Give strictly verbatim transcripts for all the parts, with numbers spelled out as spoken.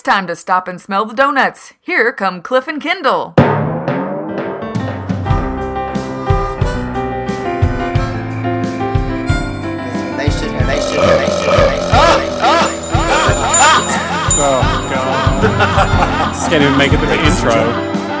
It's time to stop and smell the donuts. Here come Cliff and Kendall. They should have, they should have, they should have. Oh, God. Can't even make it to the intro.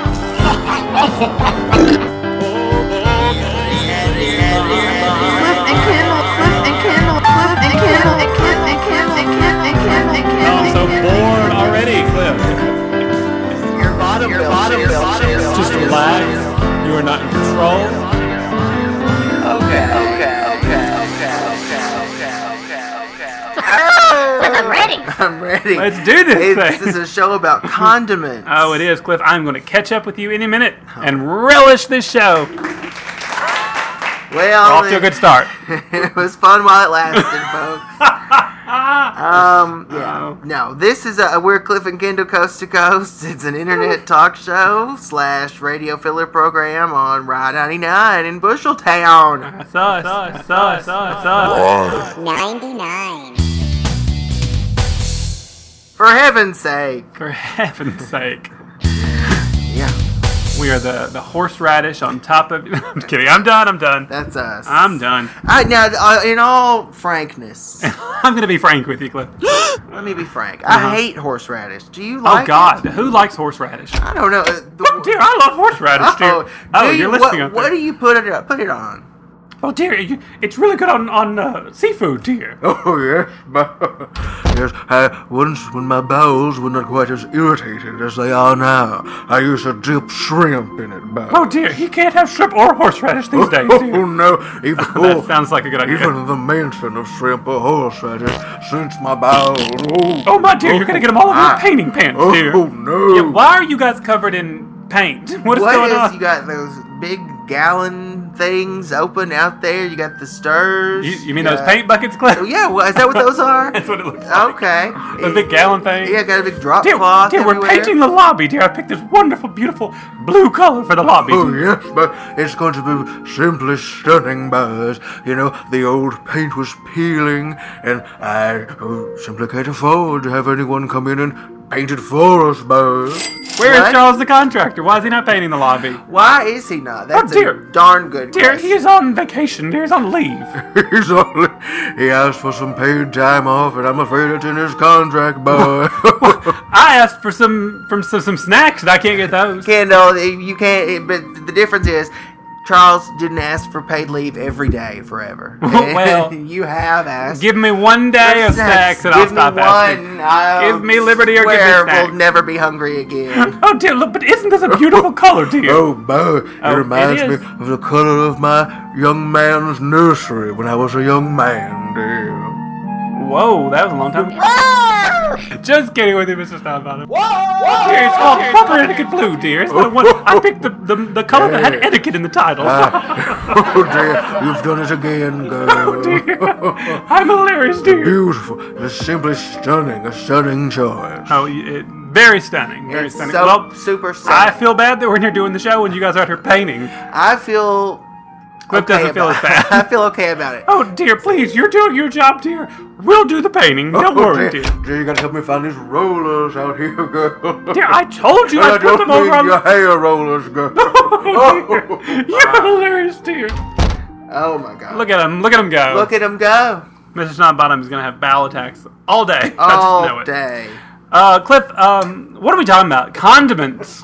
Cliff and Kendall, Cliff and Kendall, Cliff and Kendall, and Cliff and Kendall, and Cliff and Kendall, and Cliff Oh, I'm and so Kendall. bored already, Cliff. Your bottom bill, bottom bill, Just relax. You are not in control. Okay, okay, okay, okay, okay, okay, okay, okay. I'm ready. I'm ready. Let's do this It's, thing. this is a show about condiments. Oh, it is, Cliff. I'm going to catch up with you any minute and relish this show. Well, We're off to a good start. it was fun while it lasted, folks. Um, yeah. Uh-oh. No, this is a we're Cliff and Kendall Coast to Coast. It's an internet talk show slash radio filler program on Ride ninety-nine in Busheltown. That's us. That's us. That's us. ninety-nine. For heaven's sake. For heaven's sake. Yeah, We are the, the horseradish on top of... I'm kidding. I'm done. I'm done. that's us. I'm done. I, now, uh, in all frankness, I'm going to be frank with you, Cliff. let me be frank. Uh-huh. I hate horseradish. Do you Oh, like God. it? Who likes horseradish? I don't know. Uh, the- Oh, dear. I love horseradish, dear. Uh-oh. Oh, Do you- you're listening what, up there. what do you put it put it on? Oh, dear. You, it's really good on, on uh, seafood, dear. Oh, yes. Yes, I, once when my bowels were not quite as irritated as they are now, I used to dip shrimp in it. But... Oh, dear. He can't have shrimp or horseradish these days, Oh, dear. no. Even, That oh, sounds like a good idea. even the mention of shrimp or horseradish since my bowels. Oh, Oh, my dear. You're going to get them all over Ah. your painting pants, oh, dear. no. Yeah, why are you guys covered in paint? What is What going is, on? you got those big gallon things open out there? You got the stirs? You, you mean got- those paint buckets, Cliff? Oh, yeah, well, is that what those are? That's what it looks like. Okay. Those big gallon things? Yeah, got a big drop Dear, cloth dear we're everywhere. painting the lobby, dear. I picked this wonderful, beautiful blue color for the lobby. Oh, dear. yes, but it's going to be simply stunning, Buzz. You know, the old paint was peeling, and I oh, simply can't afford to have anyone come in and paint it for us, Buzz. Where is What? Charles the contractor? Why is he not painting the lobby? Why is he not? That's dear. a darn good Dear, question. he is on vacation. Dear, he's on leave. He's only, he asked for some paid time off, and I'm afraid it's in his contract, Buzz. I asked for some from some, some snacks, and I can't get those. Kendall, you can't. But the difference is, Charles didn't ask for paid leave every day forever. Well, you have asked. Give me one day of snacks, and I'll Give me stop asking. one. I Give me liberty or give me swear snacks. We'll never be hungry again. Oh, dear, look, but isn't this a beautiful color, dear? Oh, Buzz, it Oh, it reminds me is. of the color of my young man's nursery when I was a young man, dear. Whoa, that was a long time ago. Just kidding with you, Mister Steinbottom. Whoa! Dear, it's called proper etiquette blue, dear. It's the one, I picked the, the, the color that had etiquette in the title. Oh, dear, you've done it again, girl. Oh, dear. I'm hilarious, dear. Beautiful. It's simply stunning. A stunning choice. Oh, it, very stunning. Very It's stunning. so well, super. I Sad. feel bad that we're here doing the show and you guys are out here painting. I feel. Cliff okay doesn't feel about- as bad. I feel okay about it. Oh, dear, please, you're doing your job, dear. We'll do the painting. Don't Oh, worry, dear. dear. Dear, you gotta help me find these rollers out here, girl. Dear, I told you I I put don't them over mean on your the... hair rollers, girl. Oh, dear. You're hilarious, dear. Oh my God! Look at him. Look at him go. Look at him go Mister Snodbottom is going to have bowel attacks all day. I just know all it. day. Uh, Cliff, um, what are we talking about? Condiments.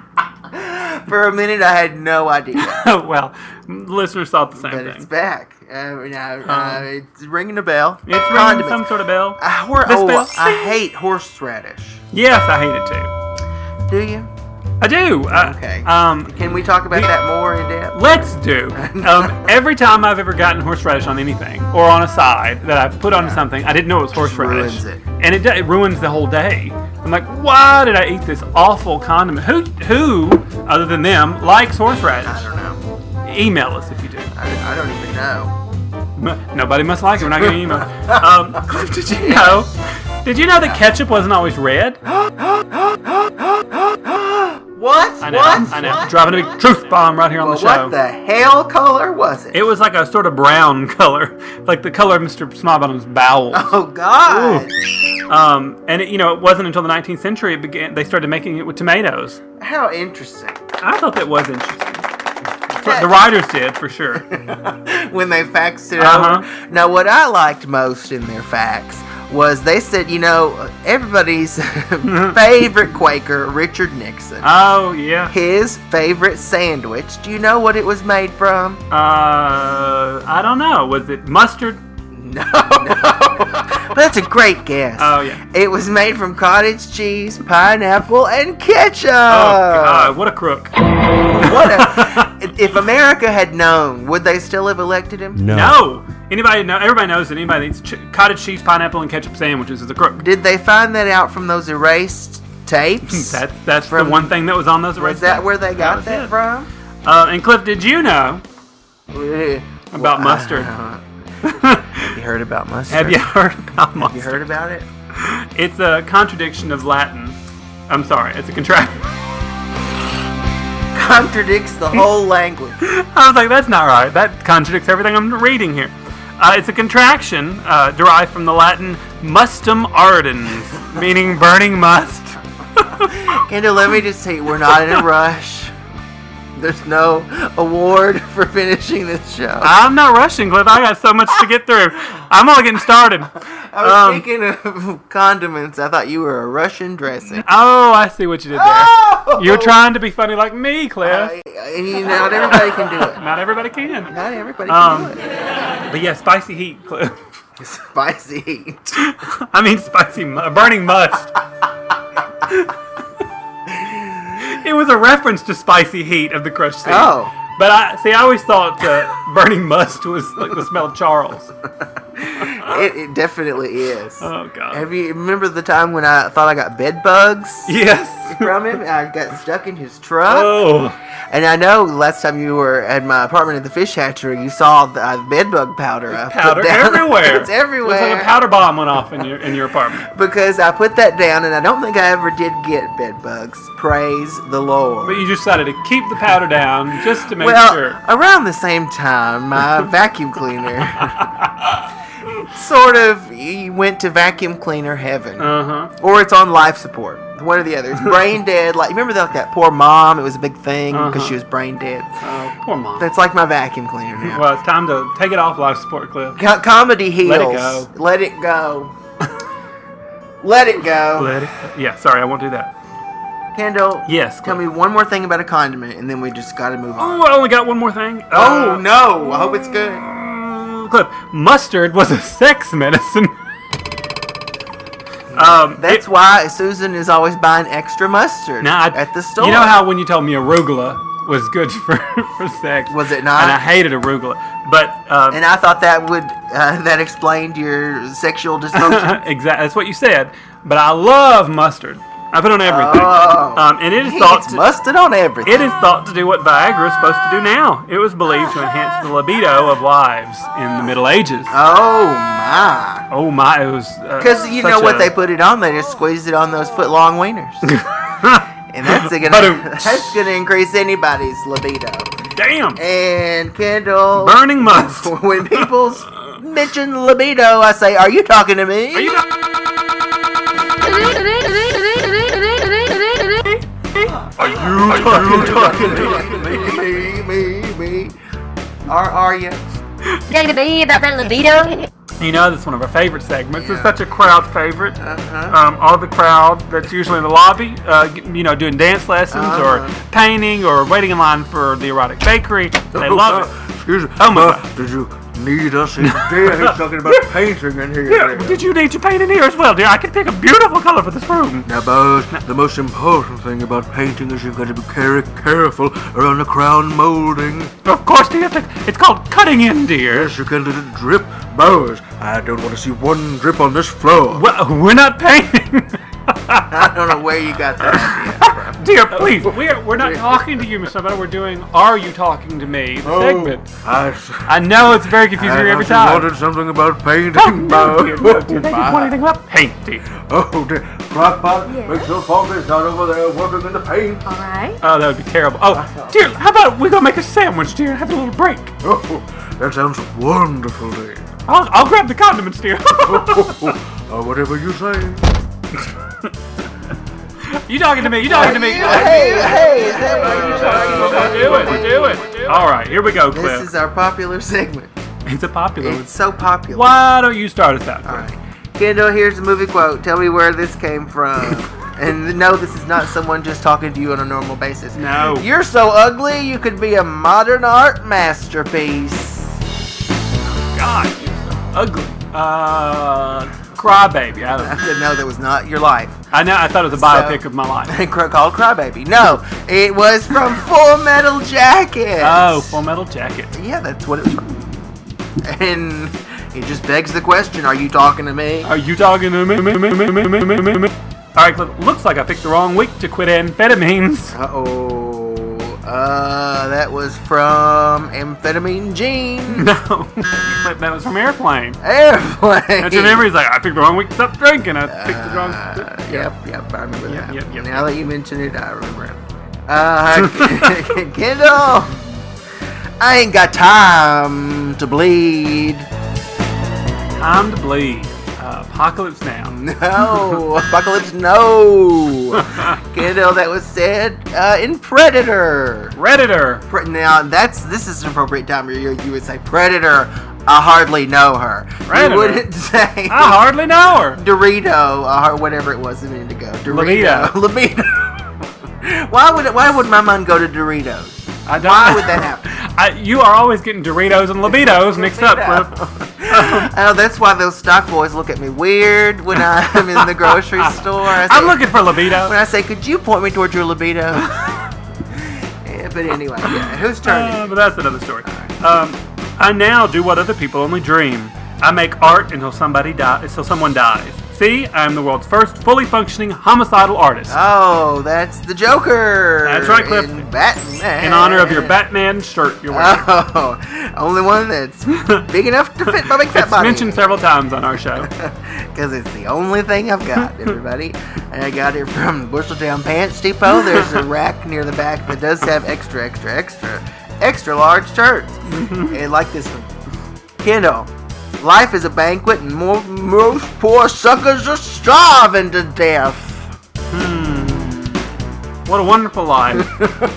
For a minute, I had no idea, Well, listeners thought the same but thing. it's back. Uh, now, uh, it's ringing a bell. It's ringing Condiments. some sort of bell. Uh, hor- This oh, bell? I hate horseradish. Yes, I hate it too. Do you? I do. Uh, Okay. Um, Can we talk about that more in depth? let's do. Um, every time I've ever gotten horseradish on anything or on a side that I've put onto something, I didn't know it was horseradish, ruins it. and it, do- it ruins the whole day. I'm like, why did I eat this awful condiment? Who, who, other than them, likes horseradish? I don't know. Email us if you do. I, I don't even know. M- Nobody must like it. We're not going to email. Um, Cliff, did you know? Did you know that ketchup wasn't always red? What? I know. What? I know. What? Dropping a big truth bomb right here on Well, the show. what the hell color was it? It was like a sort of brown color, like the color of Mister Smallbottom's bowels. Oh God! Um, and it, you know, it wasn't until the nineteenth century it began. They started making it with tomatoes. How interesting. I thought that was interesting. But the writers did for sure. When they faxed it Uh-huh. over. Now, what I liked most in their fax was they said, you know, everybody's favorite Quaker, Richard Nixon. Oh yeah. His favorite sandwich. Do you know what it was made from? Uh, I don't know. Was it mustard? No, no. But that's a great guess. Oh yeah. It was made from cottage cheese, pineapple, and ketchup. Oh God, what a crook. What a, if America had known, would they still have elected him? No. Anybody know? Everybody knows that anybody that eats ch- cottage cheese, pineapple, and ketchup sandwiches is a crook. Did they find that out from those erased tapes? That, that's From- the one thing that was on those. Was that where they got was that it. from? Uh, and Cliff, did you know about Well, mustard? uh, Have you heard about mustard? Have you heard about Have mustard? you heard about it? It's a contradiction of Latin. I'm sorry, it's a contraction. Contradicts the whole language. I was like, that's not right. That contradicts everything I'm reading here. Uh, it's a contraction uh, derived from the Latin mustum ardens, meaning burning must. Kendall, let me just tell you, we're not in a rush. There's no award for finishing this show. I'm not rushing, Cliff. I got so much to get through. I'm only getting started. I was Um, thinking of condiments. I thought you were a Russian dressing. Oh, I see what you did there. Oh! You're trying to be funny like me, Cliff. I- and you know, not everybody can do it. Not everybody can. Not everybody Um, can do it. But yeah, spicy heat, Cliff. Spicy heat. I mean, spicy, mu- burning must. It was a reference to spicy heat of the crushed sea. Oh. But I see. I always thought uh, burning must was like the smell of Charles. It, it definitely is. Oh God. Have you remember the time when I thought I got bed bugs Yes. from him? I got stuck in his truck. Oh. And I know last time you were at my apartment at the fish hatchery, you saw the uh, bed bug powder. I put Powder down. everywhere. It's everywhere. It was like a powder bomb went off in your in your apartment. Because I put that down, and I don't think I ever did get bed bugs. Praise the Lord. But you decided to keep the powder down just to make well, sure. around the same time, my vacuum cleaner sort of he went to vacuum cleaner heaven, Uh huh. or it's on life support. One or the other. It's brain dead. Like, you remember that, that poor mom? It was a big thing because Uh-huh. she was brain dead. Oh, poor mom. That's like my vacuum cleaner now. Well, it's time to take it off life support, Cliff. Co- comedy heals. Let it go. Let it go. Let it go. Let it. Yeah. Sorry, I won't do that. Kendall. Yes, Tell Cliff. me one more thing about a condiment, and then we just got to move on. Oh, I only got one more thing. Oh Uh, no! I hope it's good. Mm, Cliff, mustard was a sex medicine. um, That's it- why Susan is always buying extra mustard now I- at the store. You know how when you told me arugula was good for, for sex? Was it not? And I hated arugula, but um, And I thought that would uh, that explained your sexual dysfunction. exactly that's what you said. But I love mustard. I put it on everything. Oh. Um, and it is He thought eats to, mustard on everything. it is thought to do what Viagra is supposed to do now. It was believed to enhance the libido of wives in the Middle Ages. Oh my! Oh my! It was Because you know what they put it on? They just squeeze it on those foot long wieners, and that's gonna Ba-dum. that's gonna increase anybody's libido. Damn! And Kendall, Burning must. when people s- mention libido, I say, "Are you talking to me?" Are you not- Are you talking to me, me? me, me. Are are you? Talking to me about that libido? You know, that's one of our favorite segments. It's such a crowd favorite. Uh-huh. Um, all the crowd that's usually in the lobby, uh, g- you know, doing dance lessons Uh-huh. or painting or waiting in line for the erotic bakery. They love it. Excuse me. Oh, my uh, God. Did you need us in there? He's talking about painting in here. Yeah, did you need to paint in here as well, dear? I can pick a beautiful color for this room. Now, Buzz, the most important thing about painting is you've got to be very careful around the crown molding. Of course, dear. It's called cutting in, dear. Yes, you can let it drip. Buzz, I don't want to see one drip on this floor. Well, we're not painting. I don't know where you got that idea from. Dear, please, we're, we're not talking to you, Mister Butler. We're doing Are You Talking to Me, the segment. I, s- I know it's very confusing I every thought time. you wanted something about painting, Oh, no, Buzz. dear, no, dear. They didn't my. want anything about painting. Oh, dear. Crackpot, Yes. make sure Funky's not over there working in the paint. All right. Oh, that would be terrible. Oh, dear, how about we go make a sandwich, dear, and have a little break? Oh, that sounds wonderful, dear. I'll, I'll grab the condiments, dear. Or whatever you say. You talking to me? You talking to me? Hey, hey, hey. Do it, do it. All right, here we go, This Cliff. is our popular segment. It's a popular one. It's so popular. Why don't you start us out, All Cliff? right. Kendall, here's the movie quote. Tell me where this came from. And no, this is not someone just talking to you on a normal basis. No. You're so ugly, you could be a modern art masterpiece. God, you're so ugly. Uh, Crybaby. I don't I know. said no, that was not your life. I know. I thought it was a biopic of my life. Called Crybaby. No, it was from Full Metal Jacket. Oh, Full Metal Jacket. Yeah, that's what it was from. And it just begs the question, are you talking to me? Are you talking to me? me, me, me, me, me, me, me, me? All right, Cliff. Looks like I picked the wrong week to quit amphetamines. Uh-oh. Uh, that was from Amphetamine Gene. No, Cliff, that was from Airplane. Airplane. That's your memory. He's like, I picked the wrong week to stop drinking. I picked the wrong. Uh, yep, yep, I remember Yep, that. yep, yep, now that you mention it, I remember it. Uh, Kendall, I ain't got time to bleed. Time to bleed. Uh, Apocalypse Now. No, Apocalypse, no. Kendall, that was said uh, in Predator. Redditor. Pre- now, that's this is an appropriate time where you, you would say Predator. I hardly know her. Predator? You wouldn't say I hardly know her. Dorito or whatever it was a minute ago. Dorito. Libido. Libido. Why would it, why would my mind go to Doritos? I don't Why know. would that happen? I, you are always getting Doritos and libidos mixed up, Cliff. Oh, that's why those stock boys look at me weird when I'm in the grocery store. I say, I'm looking for libido. when I say, could you point me towards your libido? Yeah, but anyway, yeah. Whose turn is Uh, it? but that's another story. Um, I now do what other people only dream. I make art until somebody dies, until someone dies. See, I am the world's first fully functioning homicidal artist. Oh, that's the Joker. That's right, Cliff. In Batman. In honor of your Batman shirt you're wearing. Oh, only one that's big enough to fit my big fat It's body. mentioned several times on our show. Because it's the only thing I've got, everybody. And I got it from Busheltown Pants Depot. There's a rack near the back that does have extra, extra, extra, extra large shirts. And like this one. Kendall, life is a banquet and more, most poor suckers are starving to death. What a wonderful life.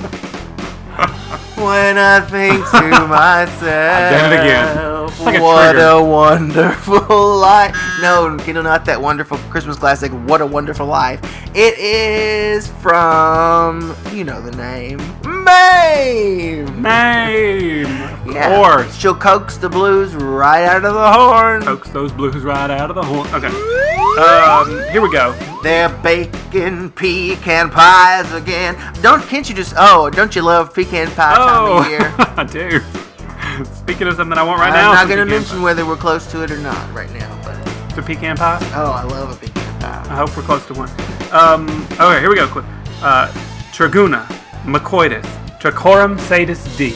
When I think to myself, done it again. It's like a what trigger. a wonderful life. No, Kendall, not that wonderful Christmas classic, What a Wonderful Life. It is from, you know the name, Mame. Name. Of Yeah. course. She'll coax the blues right out of the horn. Coax those blues right out of the horn. Okay. Um, here we go. They're baking pecan pies again. Don't, can't you just, oh, don't you love pecan pie time of year? I do. Speaking of something I want right I'm now, not some going to pecan mention whether we're close to it or not right now, but pie. The pecan pie. oh, I love a pecan pie. I hope we're close to one. Um, okay, here we go. Quick. Uh, Traguna, Macoides, Trachorum satis D.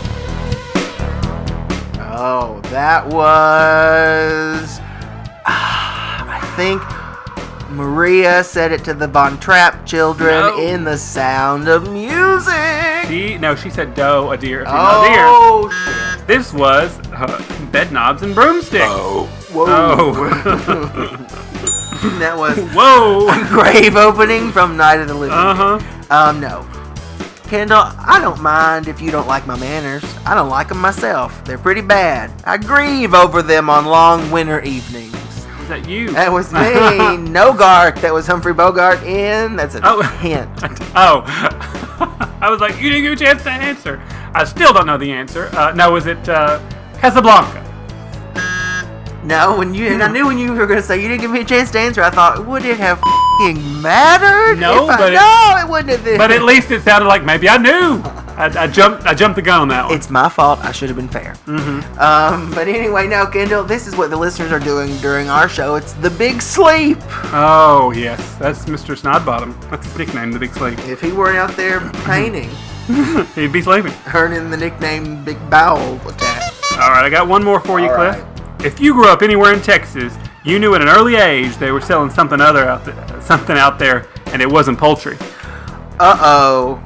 Oh, that was, ah, I think Maria said it to the Von Trapp children No. in The Sound of Music. She no, she said dough, a deer, a female deer. Oh, shit. This was uh, bed knobs and broomsticks. Oh. Whoa. Oh. That was Whoa. grave opening from Night of the Living Uh huh. Dead. Um, no. Kendall, I don't mind if you don't like my manners. I don't like them myself. They're pretty bad. I grieve over them on long winter evenings. Was that you? That was me. Nogart. That was Humphrey Bogart in. That's a Oh. hint. Oh. I was like, you didn't give me a chance to answer. I still don't know the answer. Uh, no, was it uh, Casablanca? No, when you and I knew when you were going to say you didn't give me a chance to answer, I thought, would it have f***ing mattered? No, if I, but it- no, it wouldn't have been. But at least it sounded like maybe I knew. I, I jumped. I jumped the gun on that one. It's my fault. I should have been fair. Mm-hmm. Um, but anyway, now, Kendall, this is what the listeners are doing during our show. It's The Big Sleep. Oh yes, that's Mister Snodbottom. That's his nickname, the Big Sleep. If he weren't out there painting, He'd be sleeping. earning the nickname Big Bowel Attack. All right, I got one more for you, All Cliff. right. If you grew up anywhere in Texas, you knew at an early age they were selling something other out there, something out there, and it wasn't poultry. Uh-oh.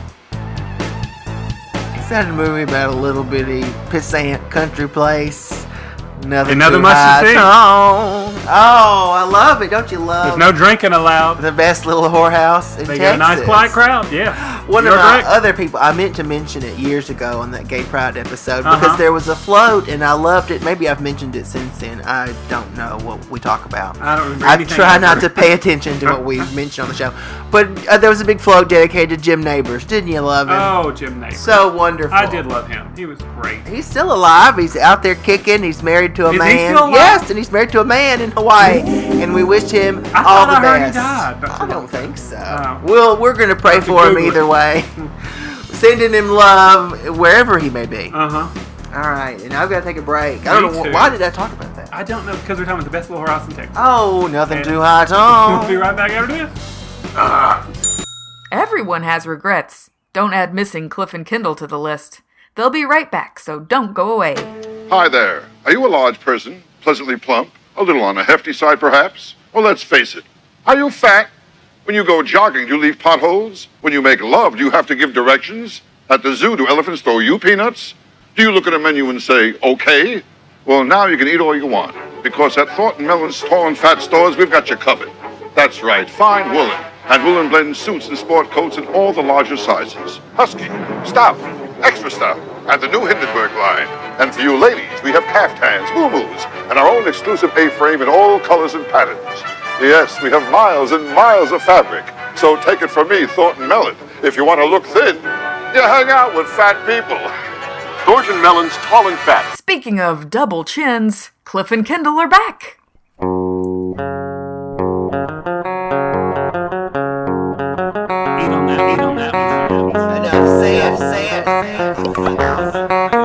Is that a movie about a little bitty pissant country place? Nothing Another too much to high see. tone. Oh, I love it. Don't you love There's no drinking allowed. the best little whorehouse in They Texas? got a nice quiet crowd. Yeah. One You're of my correct. other people, I meant to mention it years ago on that Gay Pride episode Uh-huh. because there was a float and I loved it. Maybe I've mentioned it since then. I don't know what we talk about. I don't remember I anything try ever. not to pay attention to what we mentioned on the show. But uh, there was a big float dedicated to Jim Neighbors. Didn't you love him? Oh, Jim Neighbors. So wonderful. I did love him. He was great. He's still alive. He's out there kicking. He's married to a Is he man. still alive? Yes, and he's married to a man in Hawaii. And we wish him I all thought the I heard he best. died, but- I don't think so. Oh. Well, we're going to pray have to for him Google it. either way. Sending him love wherever he may be. Uh huh. All right, and I've got to take a break. I don't Me know too. wh- why did I talk about that. I don't know because we're talking about the best little whorehouse in Texas. Oh, nothing And- too high We'll be tone. right back after this. Everyone has regrets. Don't add missing Cliff and Kindle to the list. They'll be right back, so don't go away. Hi there. Are you a large person, pleasantly plump, a little on the hefty side perhaps? Well, let's face it. Are you fat? When you go jogging, do you leave potholes? When you make love, do you have to give directions? At the zoo, do elephants throw you peanuts? Do you look at a menu and say, okay? Well, now you can eat all you want, because at Thornton Mellon's tall and fat stores, we've got you covered. That's right, fine woolen, and woolen blend suits and sport coats in all the larger sizes. Husky, stout, extra stout, and the new Hindenburg line. And for you ladies, we have caftans, moo-moos, and our own exclusive A-frame in all colors and patterns. Yes, we have miles and miles of fabric. So take it from me, Thornton Mellon. If you want to look thin, you hang out with fat people. Thornton Mellon's tall and fat. Speaking of double chins, Cliff and Kindle are back. Eat on that. Eat on that. Enough. Say it. Say it. Say it.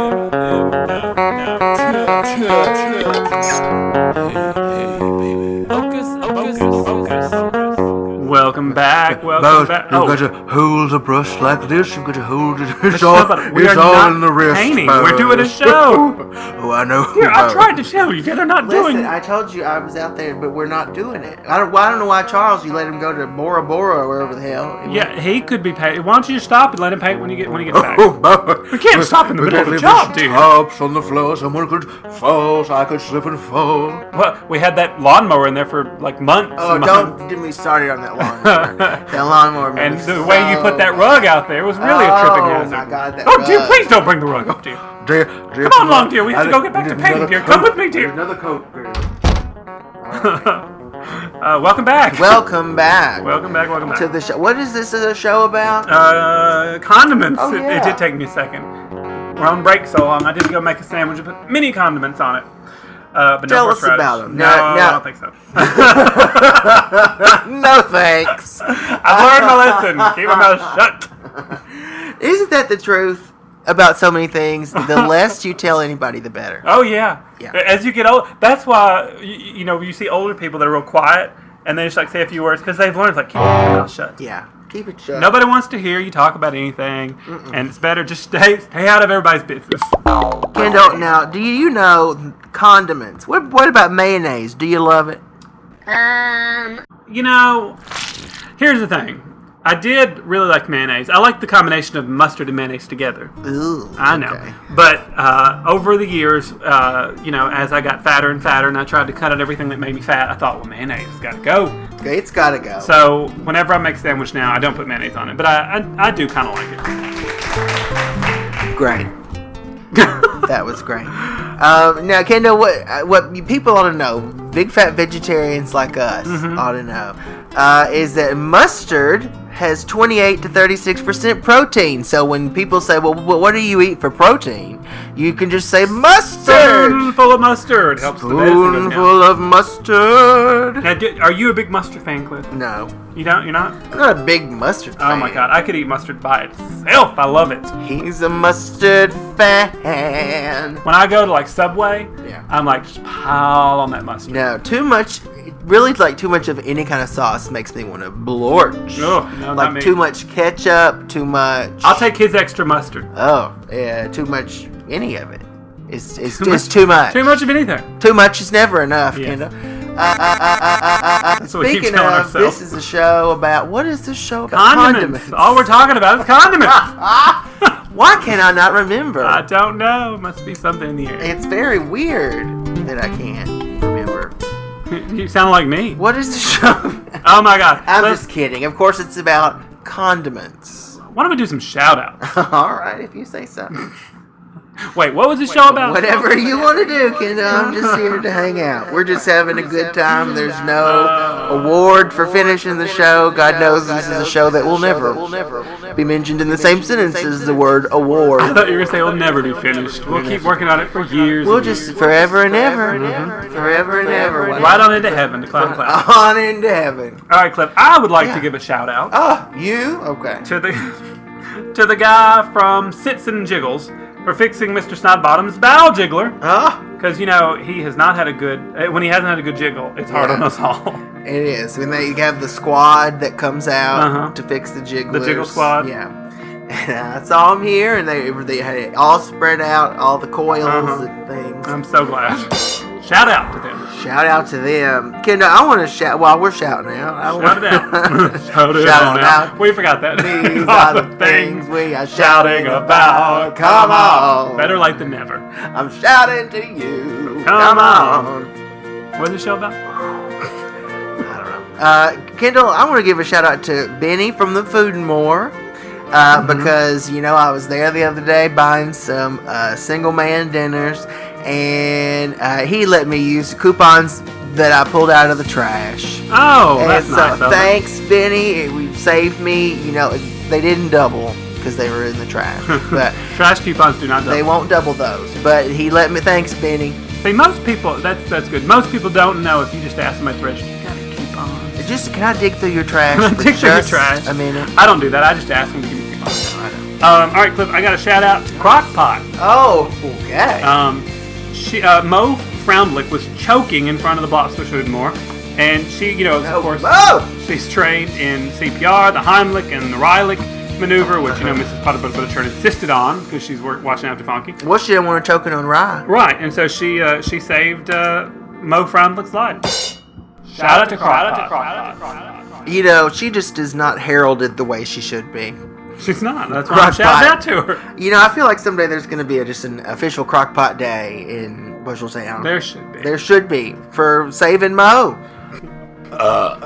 Focus, focus, focus. Welcome back. Welcome But back. you've Oh, got to hold the brush like this. You've got to hold it. It's show, all, but we it's are all not in the wrist. painting. Buzz. We're doing a show. Oh, I know. Here, I Buzz. tried to show you. They're not Listen, doing. I told you I was out there, but we're not doing it. I don't. Well, I don't know why Charles. You let him go to Bora Bora or wherever the hell. Yeah, he could be paid. Why don't you just stop and let him paint when you get when he gets back? Oh, Buzz. We can't stop in the We middle of can't the leave job, the dude. Tops on the floor. Someone could fall. So I could slip and fall. Well, we had that lawnmower in there for like months. Oh, and don't months. get me started on that lawnmower. that lawnmower. made And me the way you so- put that rug out there was really a tripping Oh, hazard. my God, that oh, dear, rug. please don't bring the rug up, dear. Dear, dear, Come on, long dear. We have to go get back I to need painting, another dear. Come coat. with me, dear. Another coat, dear. Uh, welcome back. Welcome back. welcome back. Welcome back. to the show. What is this a show about? Uh, condiments. Oh, It- yeah. it, did take me a second. We're on break so long. I did go make a sandwich and put mini condiments on it. Uh, but Tell no us horseradish. about 'em. No, Now- now- I don't think so. No thanks. I've learned my lesson. Keep my mouth shut. Isn't that the truth about so many things? The less you tell anybody, the better. Oh yeah. Yeah. As you get old, that's why you, you know you see older people that are real quiet and they just like say a few words because they've learned like keep your mouth shut. Yeah, keep it shut. Nobody wants to hear you talk about anything, and it's better just stay stay out of everybody's business. Kendall, now, do you know condiments? What What about mayonnaise? Do you love it? Um, You know, here's the thing. I did really like mayonnaise. I like the combination of mustard and mayonnaise together. Ooh, I know. okay. But uh, over the years, uh, you know, as I got fatter and fatter and I tried to cut out everything that made me fat, I thought, well, mayonnaise has got to go. Okay, it's gotta go. So whenever I make a sandwich now, I don't put mayonnaise on it. But I, I, I do kind of like it. Great. That was great. Um, now, Kendall, what uh, what you- people ought to know, big fat vegetarians like us Mm-hmm. ought to know, uh, is that mustard has twenty-eight to thirty-six percent protein. So when people say, well, wh- what do you eat for protein? You can just say mustard. Spoonful of mustard helps the medicine go down. Spoonful of mustard. Now, do, are you a big mustard fan, Cliff? No, You don't? You're not? I'm not a big mustard fan. Oh my god, I could eat mustard by itself. I love it. He's a mustard fan. When I go to like Subway, Yeah. I'm like, just pile on that mustard. No, too much. Really, like too much of any kind of sauce makes me want to blorch. Ugh, no, not like me. too much ketchup, too much. I'll take his extra mustard. Oh, yeah, too much. Any of it. It's it's Too just much- too much. Too much of anything. Too much is never enough. Yeah. You know. That's what we keep Speaking telling of, ourselves. this is a show about, what is this show about? Condiments. All we're talking about is condiments. Why can I not remember? I don't know. Must be something in the air. It's very weird that I can't remember. You sound like me. What is the show? Oh my god. I'm Let's- just kidding. Of course, it's about condiments. Why don't we do some shout outs? All right, if you say so. Wait, what was the show about? Whatever you want to do, Kendall. I'm just here to hang out. We're just having a good time. There's no award for finishing the show. God knows this is a show that will never be mentioned in the same sentence as the word award. I thought you were going to say we'll never be finished. We'll keep working on it for years. We'll and just years. forever and ever, forever and ever. Right on into heaven to cloud cloud. On into heaven. All right, Cliff. I would like Yeah. to give a shout out Oh, you? Okay. to the to the guy from Sits and Jiggles for fixing Mister Snodbottom's bowel jiggler. Oh, Because, you know, he has not had a good... uh, When he hasn't had a good jiggle, it's hard Yeah. on us all. it is. When they have the squad that comes out Uh-huh. to fix the jigglers. The jiggle squad. Yeah. And I saw them here, and they they had it all spread out, all the coils Uh-huh. and things. I'm so glad. Shout out to them. Shout out to them. Kendall, I want to shout while we're shouting out. I Shout want it out. Shout it Shout on it out. out. We forgot that. These are the things we are shouting about. Come on. Better late than never. I'm shouting to you. Come Come on. on. What's the show about? I don't know. Uh, Kendall, I want to give a shout out to Benny from the Food and More. Uh, Mm-hmm. Because, you know, I was there the other day buying some uh, single man dinners, and uh, he let me use coupons that I pulled out of the trash. Oh, and that's so, nice. of them. thanks, Benny. It, we saved me. You know, they didn't double because they were in the trash, but Trash coupons do not they double. won't double those. But he let me. Thanks, Benny. See, most people, that's that's good. Most people don't know if you just ask them at the register, you got a coupon? Just can I dig through your trash? Can I for dig through your just trash? A minute. I don't do that. I just ask them to give me coupons. I don't. Um, all right, Cliff, I got a shout out to Crock-Pot. Oh, okay. Um, she, uh, Mo Froundlick was choking in front of the box for Food and More, and she, you know, Oh, of course, Mo! she's trained in C P R, the Heimlich and the Reilich maneuver, which, you know, Missus Potter Butterchurn insisted on because she's work, watching after Funky. Well, she didn't want her choking on rye. Right, and so she uh, she saved uh, Mo Froundlick's life. Shout out to Crock-Pot. You know, she just is not heralded the way she should be. She's not. That's why I'm Crock-Pot. shouting out to her. You know, I feel like someday there's going to be a, just an official Crock-Pot day in Busheltown. There should be. There should be for saving Mo. Oh,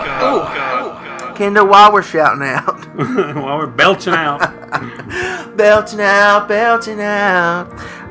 God. Kendall, while we're shouting out, While we're belching out. belching out, belching out.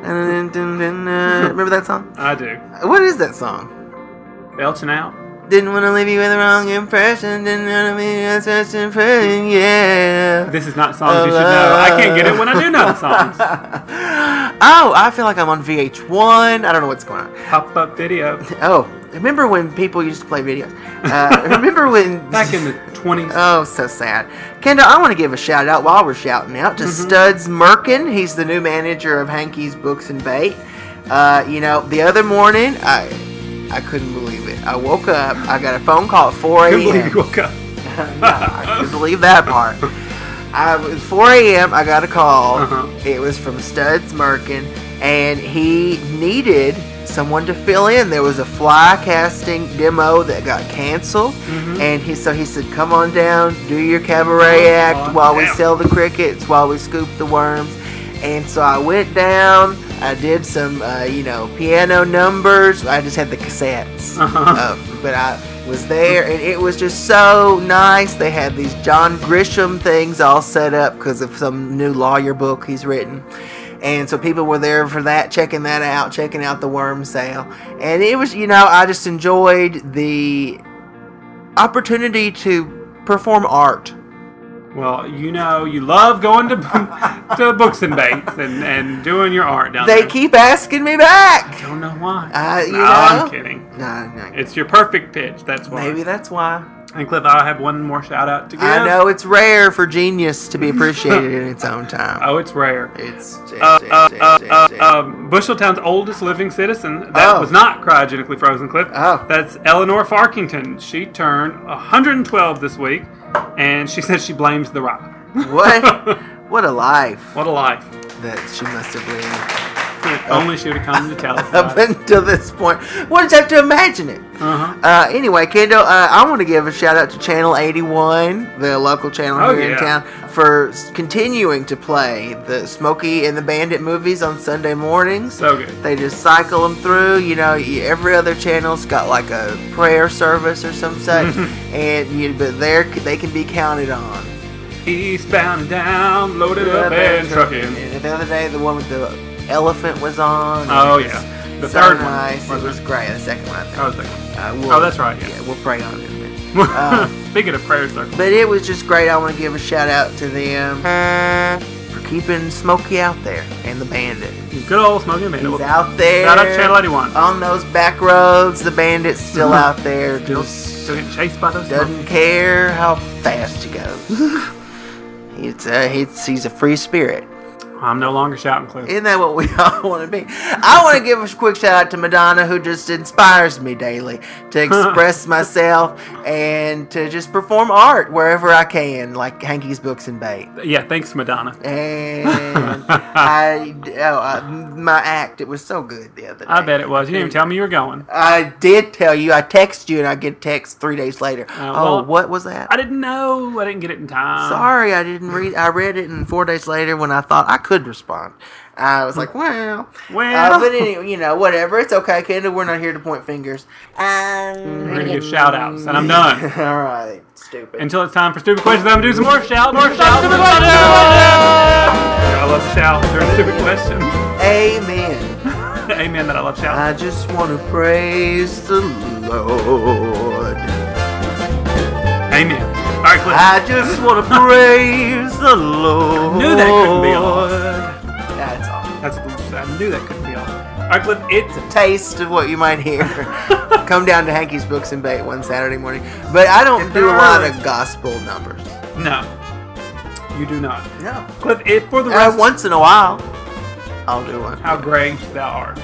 Remember that song? I do. What is that song? Belching out. Didn't want to leave you with the wrong impression. Didn't want to be a such impression. Yeah. This is not songs you should know. I can't get it when I do know the songs. Oh, I feel like I'm on V H one. I don't know what's going on. Pop up video. Oh, remember when people used to play videos? Uh, remember when... Back in the twenties. Oh, so sad. Kendall, I want to give a shout out while we're shouting out to Mm-hmm. Studs Merkin. He's the new manager of Hankey's Books and Bait. Uh, you know, the other morning, I I couldn't believe it. I woke up, I got a phone call at four I couldn't believe a.m. you woke up. No, I couldn't believe that part. I, it was four a.m. I got a call. Uh-huh. It was from Studs Merkin, and he needed someone to fill in. There was a fly casting demo that got canceled, Mm-hmm. and he so he said, "Come on down, do your cabaret act on while we down." sell the crickets, while we scoop the worms." And so I went down. I did some, uh, you know, piano numbers. I just had the cassettes, Uh-huh. uh, but I was there, and it was just so nice. They had these John Grisham things all set up because of some new lawyer book he's written. And so people were there for that, checking that out, checking out the worm sale. And it was, you know, I just enjoyed the opportunity to perform art. Well, you know, you love going to to books and baits and, and doing your art down They there. keep asking me back. I don't know why. Uh, you no, know? I'm kidding. No, no. It's your perfect pitch. That's why. Maybe that's why. And Cliff, I have one more shout out to give. I know it's rare for genius to be appreciated in its own time. Oh, it's rare. It's, it's, Uh, it's, uh, it's, uh, it's, uh, it's. um, Busheltown's oldest living citizen. That Oh. was not cryogenically frozen, Cliff. Oh. That's Eleanor Farkington. She turned one hundred twelve this week, and she says she blames the rye. What? What a life What a life. that she must have lived. If only she would have come to tell us Up about it. until this point, we'll just have to imagine it. Uh-huh. Uh, anyway, Kendall, uh, I want to give a shout out to Channel eighty-one, the local channel Oh, here yeah. in town, for s- continuing to play the Smokey and the Bandit movies on Sunday mornings. So good. They just cycle them through. You know, y- every other channel's got like a prayer service or some such, and you, but there they can be counted on. Eastbound and down, loaded up and trucking. And the other day, the one with the elephant was on. Oh, It was yeah. The so third one, nice. was It was it? great. The second one, I think. Oh, it's like, Uh, we'll- oh, that's right. Yeah. Yeah, we'll pray on it in a minute. Uh, Speaking of prayer circle, But it was just great. I want to give a shout out to them for keeping Smokey out there and the Bandit. good old Smokey and Bandit. He's out there. Shout out to Channel eighty-one. On those back roads, the Bandit's still out there. Still, Just still getting chased by those doesn't Smokies. care how fast he goes. It's uh, he's, he's a free spirit. I'm no longer shouting, Cliff. Isn't that what we all want to be? I want to give a quick shout out to Madonna, who just inspires me daily to express myself and to just perform art wherever I can, like Hanky's Books and Bait. Yeah, thanks, Madonna. And I, oh, uh, my act, it was so good the other day. I bet it was. You didn't even tell me you were going. I did tell you. I text you, and I get text three days later. Uh, oh, well, what was that? I didn't know. I didn't get it in time. Sorry, I didn't read. I read it, and four days later, when I thought I could respond, I was like, "Well, Well. uh, but anyway, you know, whatever. It's okay, Kendall. We're not here to point fingers. Um, We're going to give shout outs, and I'm done. All right, stupid. Until it's time for stupid questions, I'm going to do some more shout, more shout, stupid questions! I love to shout during stupid questions. Amen. Amen that I love shout. I just want to praise the Lord. Amen. All right, Cliff. I just want to praise the Lord. Knew that couldn't be all. That's all. That's I knew that couldn't be all. All right, Cliff. It's Taste of what you might hear. Come down to Hanky's Books and Bait one Saturday morning. But I don't do a lot of gospel numbers. no. You do not. No. Cliff. It for the Uh, rest. once in a while, I'll do one. How great thou art.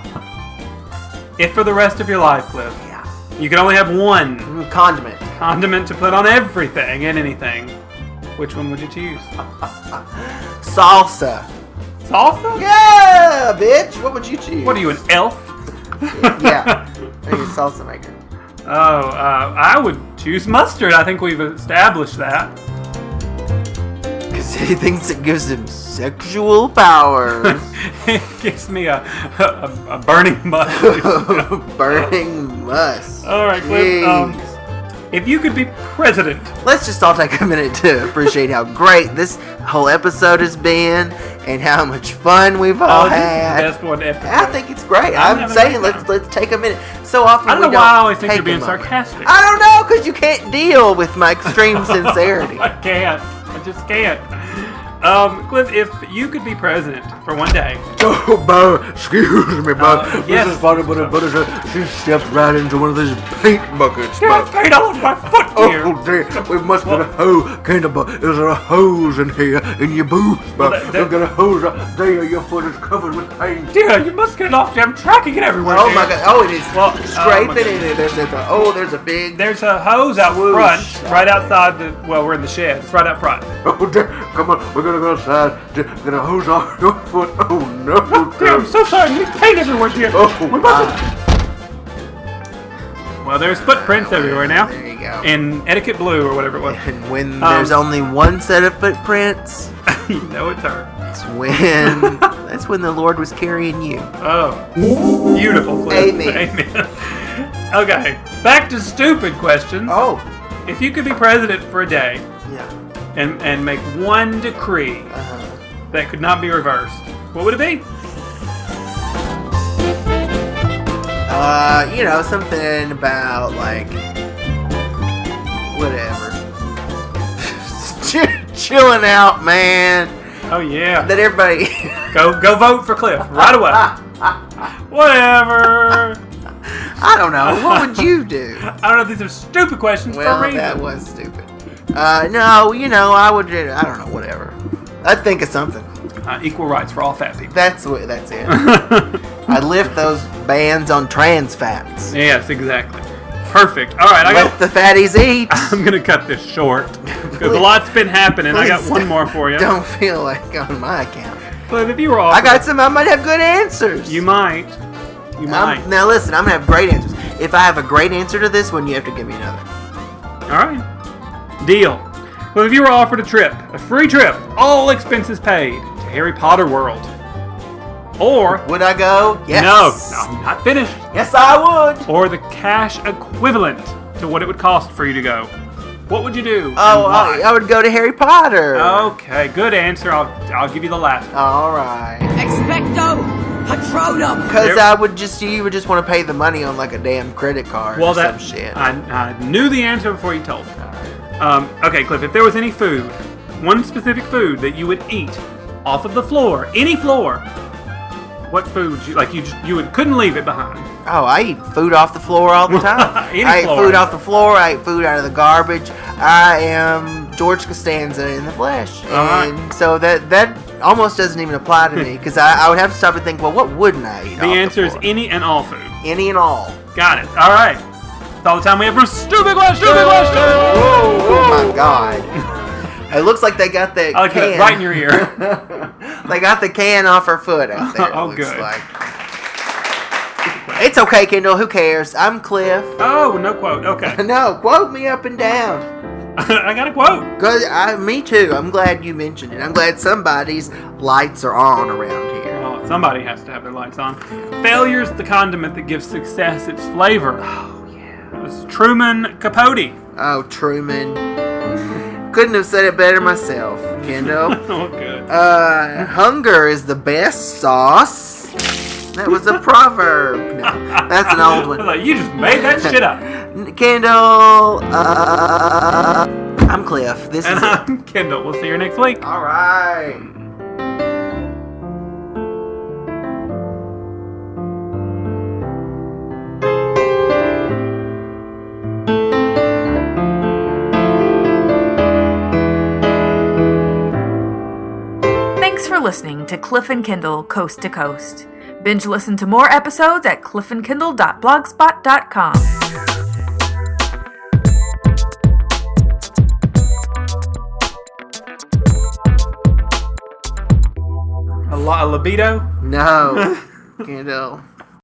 If for the rest of your life, Cliff, Yeah. you can only have one Mm, condiment. condiment to put on everything and anything, which one would you choose? Salsa. Salsa? Yeah, bitch. What would you choose? What are you, an elf? Yeah. I'm a salsa maker. Oh, uh, I would choose mustard. I think we've established that. Because he thinks it gives him sexual powers. It gives me a, a, a burning must. Burning must. All right, Cliff. Um, if you could be president, Let's just all take a minute to appreciate how great this whole episode has been and how much fun we've all oh, this is the had. best one ever. I think it's great. I'm I'm, having a saying great let's time. let's take a minute. So often I don't we know don't why I always think take you're being a moment. sarcastic. I don't know, because you can't deal with my extreme sincerity. I can't. I just can't. Um, Cliff, if you could be president for one day, Oh, Bo, excuse me, Bo. Uh, yes. Missus Potter, but, but uh, she stepped right into one of these paint buckets, yeah, I Bo. paid all of my foot here. Oh, dear. We must get a hose. Can't a, Bo, is there a hose in here in your booth, Bo? Well, that- that- We've got a hose up there. Your foot is covered with paint. Dear, you must get it off. I'm tracking it everywhere. Oh dear. my god! Oh, it is Well, oh scraping my in there. There's a oh, there's a big. There's a hose out Swoosh. front, right outside the. Well, we're in the shed. It's right out front. Oh, dear. Come on. We're going to go outside. to Get a hose off your foot. Oh, no. Dear, I'm so sorry. There's paint everywhere, dear. Oh, we must. Well, there's footprints everywhere now. There you go. In etiquette blue or whatever it was. And when Um, there's only one set of footprints, You know it's her. it's when that's when the Lord was carrying you. Oh, beautiful. Cliff. Amen. Amen. Okay, back to stupid questions. Oh, If you could be president for a day yeah. and and make one decree Uh-huh. that could not be reversed, what would it be? Uh, you know, something about like whatever. Ch- chilling out, man. Oh yeah. That everybody. Go go vote for Cliff right away. Whatever. I don't know. What would you do? I don't know. These are stupid questions for a Well, reason. that was stupid. Uh, no, you know, I would. do- I don't know. Whatever. I'd think of something. Uh, equal rights for all fat people. That's what. That's it. I'd lift those bans on trans fats. Yes, exactly. Perfect. All right, I Let got. the fatties eat. I'm gonna cut this short because a lot's been happening. I got Please one more for you. Don't feel like on my account. But if you were I offered, got some. I might have good answers. you might, you might. I'm, now listen, I'm gonna have great answers. If I have a great answer to this one, you have to give me another. All right, deal. Well, if you were offered a trip, a free trip, all expenses paid to Harry Potter World, or Would I go? Yes. no, no, I'm not finished, Yes, I would. or the cash equivalent to what it would cost for you to go, what would you do? Oh, and why? I, I would go to Harry Potter. Okay, good answer. I'll I'll give you the last one. All right. Expecto Patronum. Because There- I would just, you would just want to pay the money on like a damn credit card Well, or that some shit. I, I knew the answer before you told me. Um, okay, Cliff. If there was any food, one specific food that you would eat off of the floor, any floor, what food would you like? You just you would couldn't leave it behind. Oh, I eat food off the floor all the time. Any I eat floor. food off the floor. I eat food out of the garbage. I am George Costanza in the flesh, All right. and so that that almost doesn't even apply to me because I, I would have to stop and think, well, what wouldn't I eat? The off answer the is floor? any and all food. Any and all. Got it. All right. That's all the time we have for stupid question. Stupid question. Oh my god! It looks like they got that I like can that right in your ear. They got the can off her foot out there. Oh, it looks good. Like. It's okay, Kendall. Who cares? I'm Cliff. Oh, no quote. Okay. No, quote me up and down. I got a quote. Cause I, me too. I'm glad you mentioned it. I'm glad somebody's lights are on around here. Well, somebody has to have their lights on. Failure's the condiment that gives success its flavor. Oh, yeah. It was Truman Capote. Oh, Truman. Couldn't have said it better myself, Kendall. Oh, good. Uh, hunger is the best sauce. That was a proverb. No, that's an old I was one. like, you just made that shit up. Kendall, uh, I'm Cliff. This And is it. I'm Kendall. We'll see you next week. All right. Thanks for listening to Cliff and Kindle Coast to Coast. Binge listen to more episodes at cliff and kindle dot blogspot dot com. A lot of libido. No, Kendall.